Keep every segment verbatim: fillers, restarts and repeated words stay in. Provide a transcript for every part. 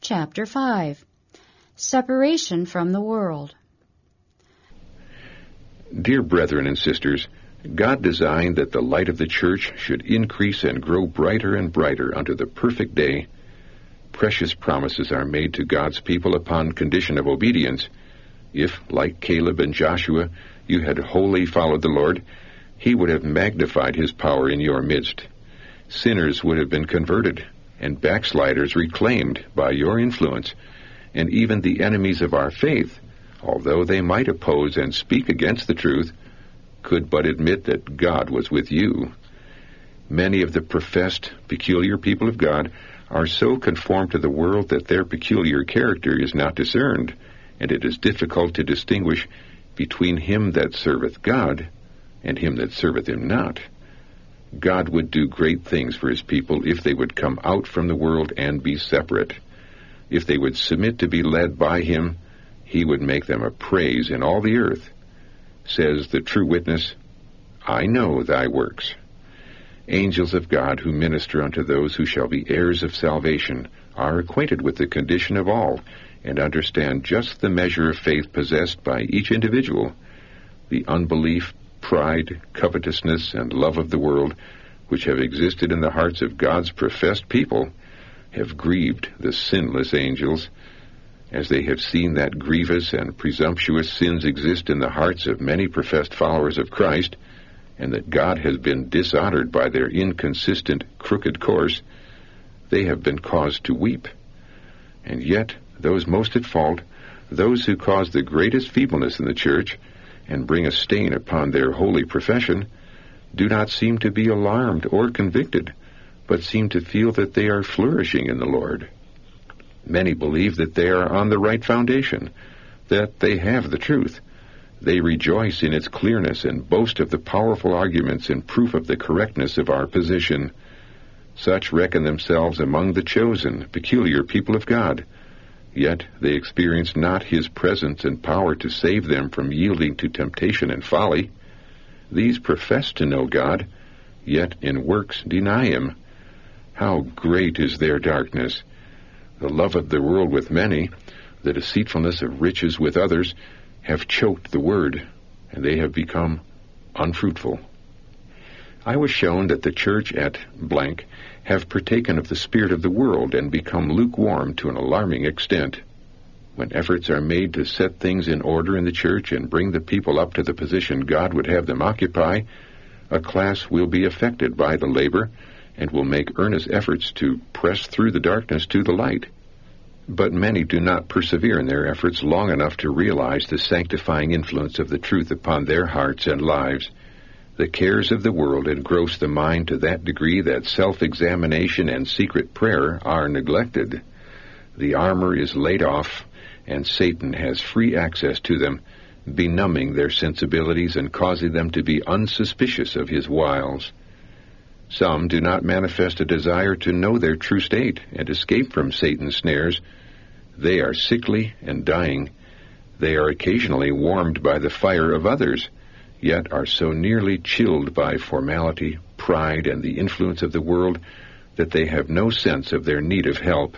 Chapter five. Separation from the World. Dear brethren and sisters, God designed that the light of the church should increase and grow brighter and brighter unto the perfect day. Precious promises are made to God's people upon condition of obedience. If, like Caleb and Joshua, you had wholly followed the Lord, he would have magnified his power in your midst. Sinners would have been converted, and backsliders reclaimed by your influence, and even the enemies of our faith, although they might oppose and speak against the truth, could but admit that God was with you. Many of the professed, peculiar people of God are so conformed to the world that their peculiar character is not discerned, and it is difficult to distinguish between him that serveth God and him that serveth him not. God would do great things for his people if they would come out from the world and be separate. If they would submit to be led by him, he would make them a praise in all the earth. Says the true witness, I know thy works. Angels of God who minister unto those who shall be heirs of salvation are acquainted with the condition of all, and understand just the measure of faith possessed by each individual. The unbelief, pride, covetousness, and love of the world, which have existed in the hearts of God's professed people, have grieved the sinless angels. As they have seen that grievous and presumptuous sins exist in the hearts of many professed followers of Christ, and that God has been dishonored by their inconsistent, crooked course, they have been caused to weep. And yet, those most at fault, those who cause the greatest feebleness in the church, and bring a stain upon their holy profession, do not seem to be alarmed or convicted, but seem to feel that they are flourishing in the Lord. Many believe that they are on the right foundation, that they have the truth. They rejoice in its clearness and boast of the powerful arguments in proof of the correctness of our position. Such reckon themselves among the chosen, peculiar people of God. Yet they experience not his presence and power to save them from yielding to temptation and folly. These profess to know God, yet in works deny him. How great is their darkness! The love of the world with many, the deceitfulness of riches with others, have choked the word, and they have become unfruitful. I was shown that the church at blank have partaken of the spirit of the world and become lukewarm to an alarming extent. When efforts are made to set things in order in the church and bring the people up to the position God would have them occupy, a class will be affected by the labor and will make earnest efforts to press through the darkness to the light. But many do not persevere in their efforts long enough to realize the sanctifying influence of the truth upon their hearts and lives. The cares of the world engross the mind to that degree that self-examination and secret prayer are neglected. The armor is laid off, and Satan has free access to them, benumbing their sensibilities and causing them to be unsuspicious of his wiles. Some do not manifest a desire to know their true state and escape from Satan's snares. They are sickly and dying. They are occasionally warmed by the fire of others, yet are so nearly chilled by formality, pride, and the influence of the world that they have no sense of their need of help.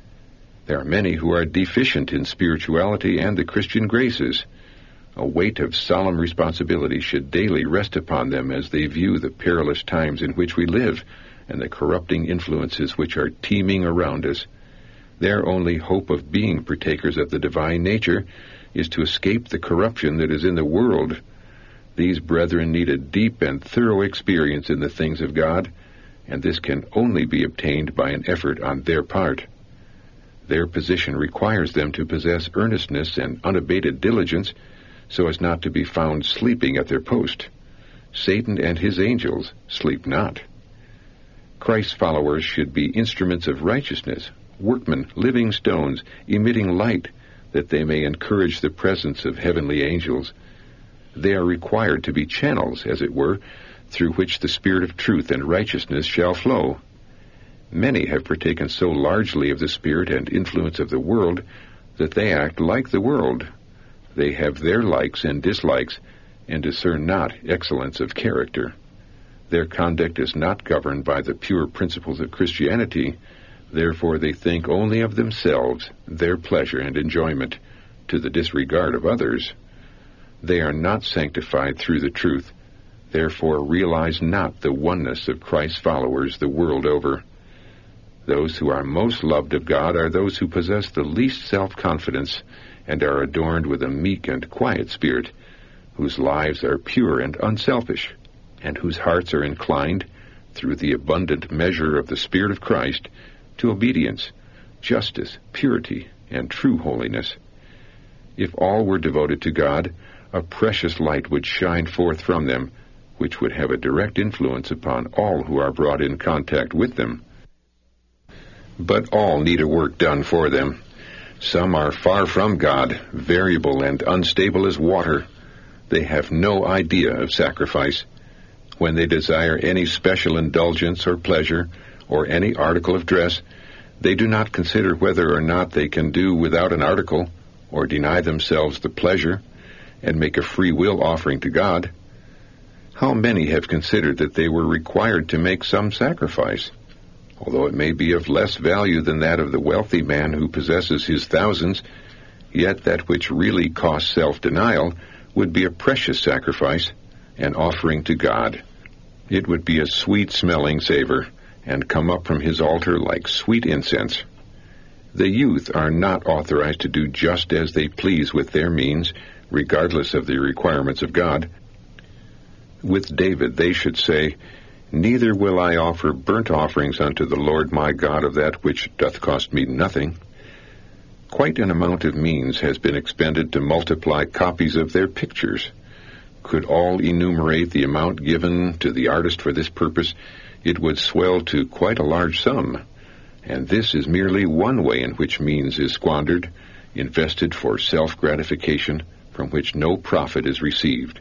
There are many who are deficient in spirituality and the Christian graces. A weight of solemn responsibility should daily rest upon them as they view the perilous times in which we live and the corrupting influences which are teeming around us. Their only hope of being partakers of the divine nature is to escape the corruption that is in the world. These brethren need a deep and thorough experience in the things of God, and this can only be obtained by an effort on their part. Their position requires them to possess earnestness and unabated diligence, so as not to be found sleeping at their post. Satan and his angels sleep not. Christ's followers should be instruments of righteousness, workmen, living stones, emitting light, that they may encourage the presence of heavenly angels. They are required to be channels, as it were, through which the spirit of truth and righteousness shall flow. Many have partaken so largely of the spirit and influence of the world that they act like the world. They have their likes and dislikes, and discern not excellence of character. Their conduct is not governed by the pure principles of Christianity. Therefore they think only of themselves, their pleasure and enjoyment, to the disregard of others. They are not sanctified through the truth, therefore realize not the oneness of Christ's followers the world over. Those who are most loved of God are those who possess the least self-confidence and are adorned with a meek and quiet spirit, whose lives are pure and unselfish, and whose hearts are inclined, through the abundant measure of the Spirit of Christ, to obedience, justice, purity, and true holiness. If all were devoted to God, a precious light would shine forth from them, which would have a direct influence upon all who are brought in contact with them. But all need a work done for them. Some are far from God, variable and unstable as water. They have no idea of sacrifice. When they desire any special indulgence or pleasure, or any article of dress, they do not consider whether or not they can do without an article, or deny themselves the pleasure, and make a free will offering to God. How many have considered that they were required to make some sacrifice? Although it may be of less value than that of the wealthy man who possesses his thousands, yet that which really costs self-denial would be a precious sacrifice, an offering to God. It would be a sweet-smelling savor, and come up from his altar like sweet incense. The youth are not authorized to do just as they please with their means, regardless of the requirements of God. With David they should say, "Neither will I offer burnt offerings unto the Lord my God of that which doth cost me nothing." Quite an amount of means has been expended to multiply copies of their pictures. Could all enumerate the amount given to the artist for this purpose, it would swell to quite a large sum. And this is merely one way in which means is squandered, invested for self-gratification, from which no profit is received.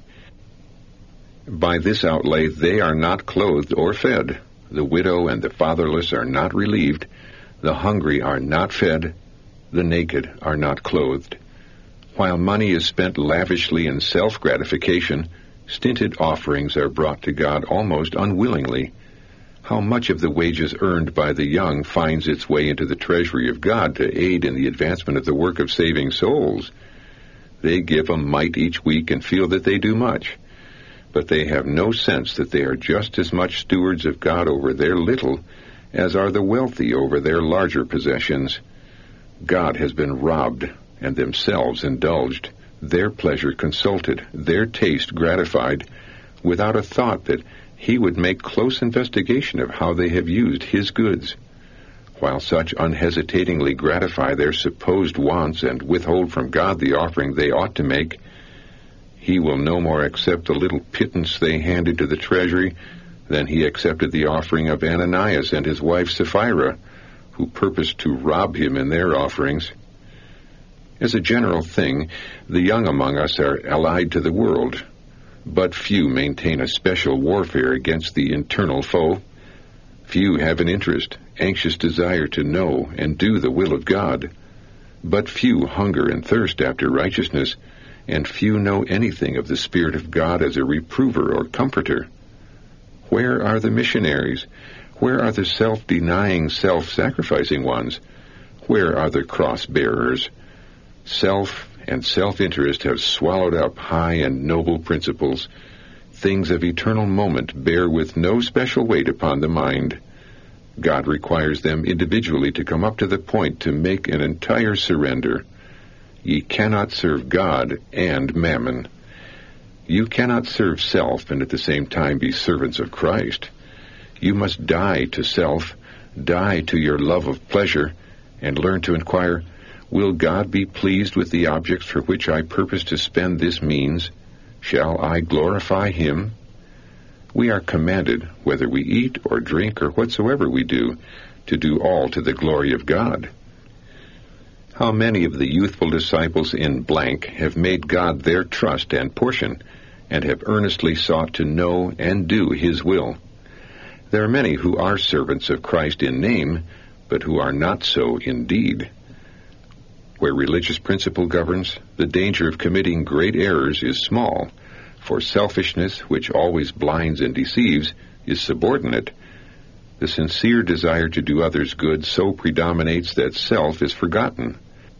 By this outlay they are not clothed or fed. The widow and the fatherless are not relieved. The hungry are not fed. The naked are not clothed. While money is spent lavishly in self-gratification, stinted offerings are brought to God almost unwillingly. How much of the wages earned by the young finds its way into the treasury of God to aid in the advancement of the work of saving souls? They give a mite each week and feel that they do much, but they have no sense that they are just as much stewards of God over their little as are the wealthy over their larger possessions. God has been robbed and themselves indulged, their pleasure consulted, their taste gratified, without a thought that He would make close investigation of how they have used His goods. While such unhesitatingly gratify their supposed wants and withhold from God the offering they ought to make, He will no more accept the little pittance they handed to the treasury than He accepted the offering of Ananias and his wife Sapphira, who purposed to rob Him in their offerings. As a general thing, the young among us are allied to the world, but few maintain a special warfare against the internal foe. Few have an interest, anxious desire to know and do the will of God, but few hunger and thirst after righteousness, and few know anything of the Spirit of God as a reprover or comforter. Where are the missionaries? Where are the self-denying, self-sacrificing ones? Where are the cross-bearers? Self and self-interest have swallowed up high and noble principles. Things of eternal moment bear with no special weight upon the mind. God requires them individually to come up to the point to make an entire surrender. Ye cannot serve God and mammon. You cannot serve self and at the same time be servants of Christ. You must die to self, die to your love of pleasure, and learn to inquire, will God be pleased with the objects for which I purpose to spend this means? Shall I glorify Him? We are commanded, whether we eat or drink or whatsoever we do, to do all to the glory of God. How many of the youthful disciples in blank have made God their trust and portion, and have earnestly sought to know and do His will? There are many who are servants of Christ in name, but who are not so in deed. Where religious principle governs, the danger of committing great errors is small, for selfishness, which always blinds and deceives, is subordinate. The sincere desire to do others good so predominates that self is forgotten.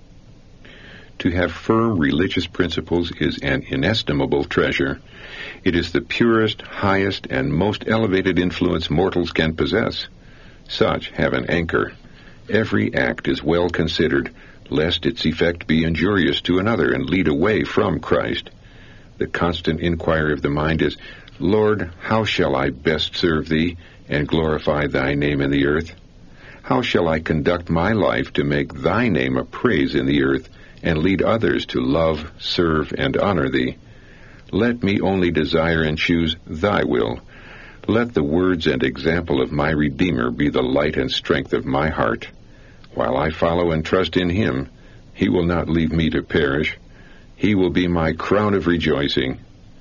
To have firm religious principles is an inestimable treasure. It is the purest, highest, and most elevated influence mortals can possess. Such have an anchor. Every act is well considered, lest its effect be injurious to another and lead away from Christ. The constant inquiry of the mind is, Lord, how shall I best serve Thee and glorify Thy name in the earth? How shall I conduct my life to make Thy name a praise in the earth and lead others to love, serve, and honor Thee? Let me only desire and choose Thy will. Let the words and example of my Redeemer be the light and strength of my heart. While I follow and trust in Him, He will not leave me to perish. He will be my crown of rejoicing.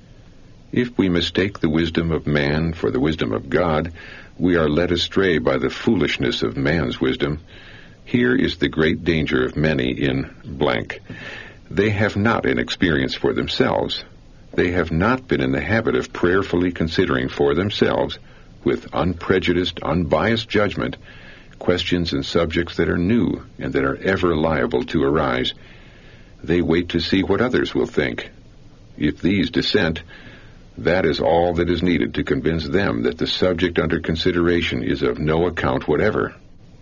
If we mistake the wisdom of man for the wisdom of God, we are led astray by the foolishness of man's wisdom. Here is the great danger of many in blank. They have not an experience for themselves. They have not been in the habit of prayerfully considering for themselves, with unprejudiced, unbiased judgment, questions and subjects that are new and that are ever liable to arise. They wait to see what others will think. If these dissent, that is all that is needed to convince them that the subject under consideration is of no account whatever.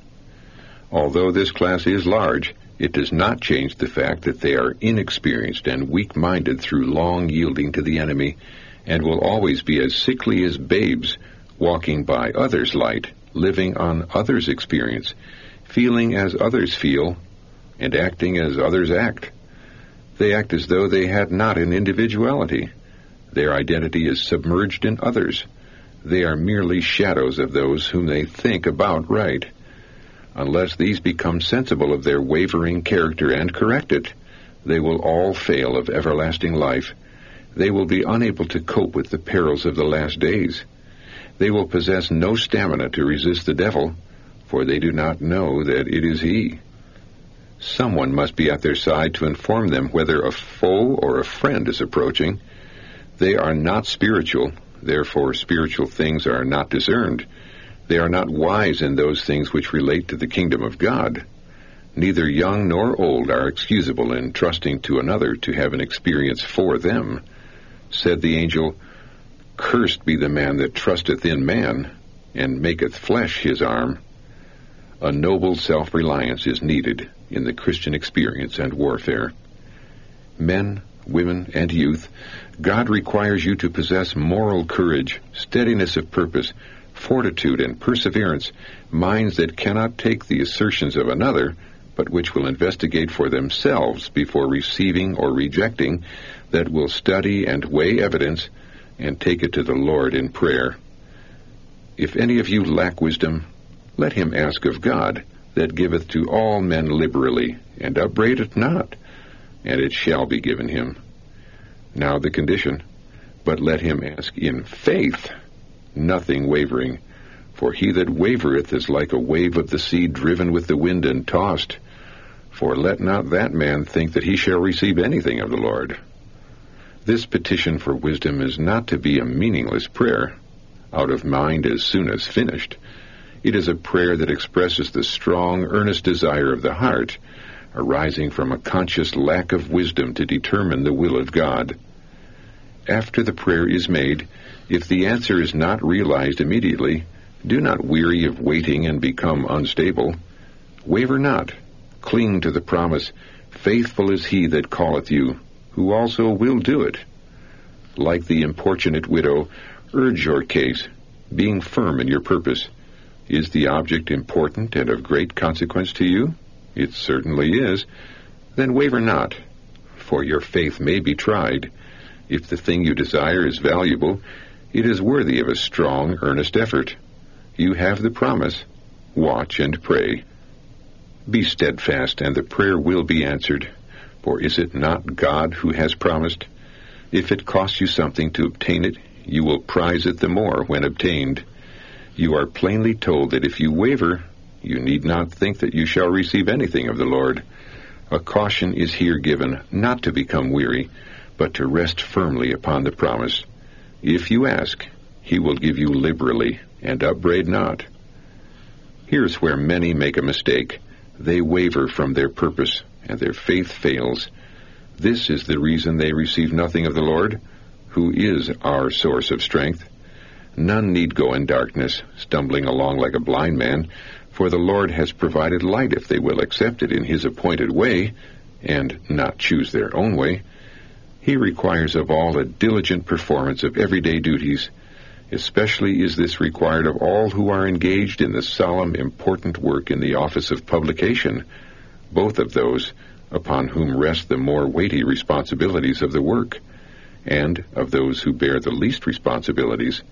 Although this class is large, it does not change the fact that they are inexperienced and weak-minded through long yielding to the enemy, and will always be as sickly as babes, walking by others' light, living on others' experience, feeling as others feel, and acting as others act. They act as though they had not an individuality. Their identity is submerged in others. They are merely shadows of those whom they think about right. Unless these become sensible of their wavering character and correct it, they will all fail of everlasting life. They will be unable to cope with the perils of the last days. They will possess no stamina to resist the devil, for they do not know that it is he. Someone must be at their side to inform them whether a foe or a friend is approaching. They are not spiritual, therefore spiritual things are not discerned. They are not wise in those things which relate to the kingdom of God. Neither young nor old are excusable in trusting to another to have an experience for them. Said the angel, Cursed be the man that trusteth in man, and maketh flesh his arm. A noble self-reliance is needed in the Christian experience and warfare. Men, women, and youth, God requires you to possess moral courage, steadiness of purpose, fortitude and perseverance, minds that cannot take the assertions of another, but which will investigate for themselves before receiving or rejecting, that will study and weigh evidence, and take it to the Lord in prayer. If any of you lack wisdom, let him ask of God, that giveth to all men liberally, and upbraideth not, and it shall be given him. Now the condition, but let him ask in faith, nothing wavering. For he that wavereth is like a wave of the sea driven with the wind and tossed. For let not that man think that he shall receive anything of the Lord. This petition for wisdom is not to be a meaningless prayer, out of mind as soon as finished. It is a prayer that expresses the strong, earnest desire of the heart, arising from a conscious lack of wisdom to determine the will of God. After the prayer is made, if the answer is not realized immediately, do not weary of waiting and become unstable. Waver not. Cling to the promise, Faithful is he that calleth you, who also will do it. Like the importunate widow, urge your case, being firm in your purpose. Is the object important and of great consequence to you? It certainly is. Then waver not, for your faith may be tried. If the thing you desire is valuable, it is worthy of a strong, earnest effort. You have the promise. Watch and pray. Be steadfast, and the prayer will be answered. For is it not God who has promised? If it costs you something to obtain it, you will prize it the more when obtained. You are plainly told that if you waver, you need not think that you shall receive anything of the Lord. A caution is here given not to become weary, but to rest firmly upon the promise. If you ask, he will give you liberally, and upbraid not. Here's where many make a mistake. They waver from their purpose, and their faith fails. This is the reason they receive nothing of the Lord, who is our source of strength. None need go in darkness, stumbling along like a blind man, for the Lord has provided light if they will accept it in His appointed way, and not choose their own way. He requires of all a diligent performance of everyday duties. Especially is this required of all who are engaged in the solemn, important work in the office of publication, both of those upon whom rest the more weighty responsibilities of the work, and of those who bear the least responsibilities.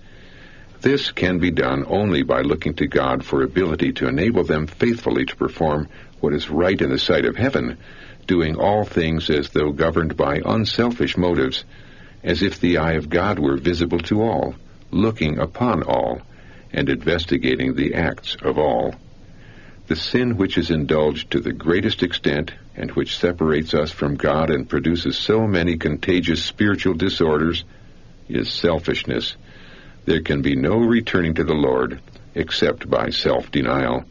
This can be done only by looking to God for ability to enable them faithfully to perform what is right in the sight of heaven, doing all things as though governed by unselfish motives, as if the eye of God were visible to all, looking upon all, and investigating the acts of all. The sin which is indulged to the greatest extent, and which separates us from God and produces so many contagious spiritual disorders, is selfishness. There can be no returning to the Lord except by self-denial.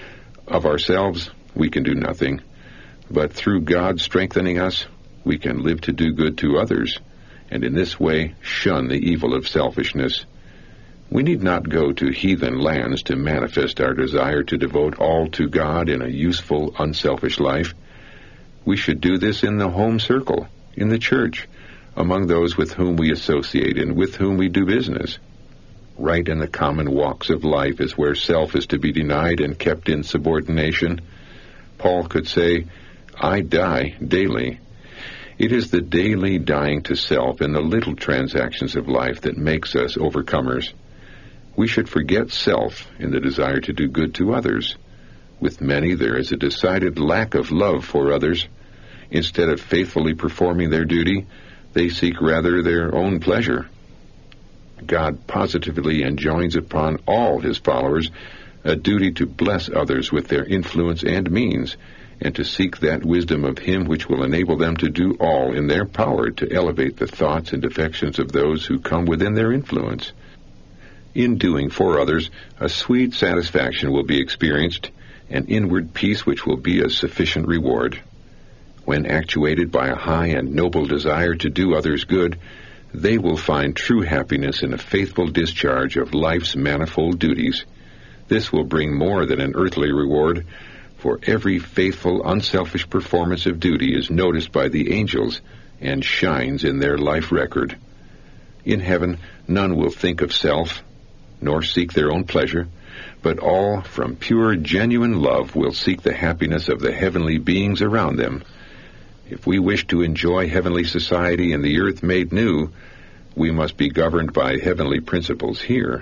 Of ourselves, we can do nothing, but through God strengthening us, we can live to do good to others, and in this way shun the evil of selfishness. We need not go to heathen lands to manifest our desire to devote all to God in a useful, unselfish life. We should do this in the home circle, in the church, among those with whom we associate and with whom we do business. Right in the common walks of life is where self is to be denied and kept in subordination. Paul could say, I die daily. It is the daily dying to self in the little transactions of life that makes us overcomers. We should forget self in the desire to do good to others. With many there is a decided lack of love for others. Instead of faithfully performing their duty, they seek rather their own pleasure. God positively enjoins upon all His followers a duty to bless others with their influence and means, and to seek that wisdom of Him which will enable them to do all in their power to elevate the thoughts and affections of those who come within their influence. In doing for others, a sweet satisfaction will be experienced, an inward peace which will be a sufficient reward. When actuated by a high and noble desire to do others good, they will find true happiness in a faithful discharge of life's manifold duties. This will bring more than an earthly reward, for every faithful, unselfish performance of duty is noticed by the angels and shines in their life record. In heaven, none will think of self, nor seek their own pleasure, but all, from pure, genuine love, will seek the happiness of the heavenly beings around them. If we wish to enjoy heavenly society in the earth made new, we must be governed by heavenly principles here.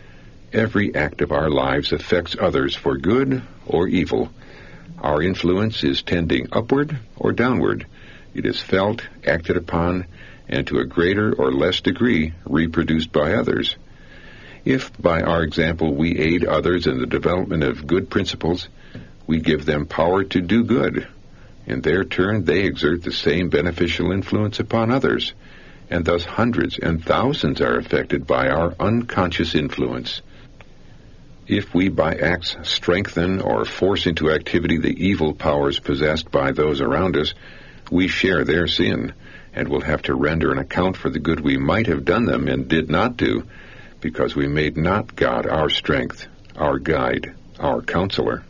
Every act of our lives affects others for good or evil. Our influence is tending upward or downward. It is felt, acted upon, and to a greater or less degree reproduced by others. If, by our example, we aid others in the development of good principles, we give them power to do good. In their turn, they exert the same beneficial influence upon others, and thus hundreds and thousands are affected by our unconscious influence. If we by acts strengthen or force into activity the evil powers possessed by those around us, we share their sin, and will have to render an account for the good we might have done them and did not do, because we made not God our strength, our guide, our counselor.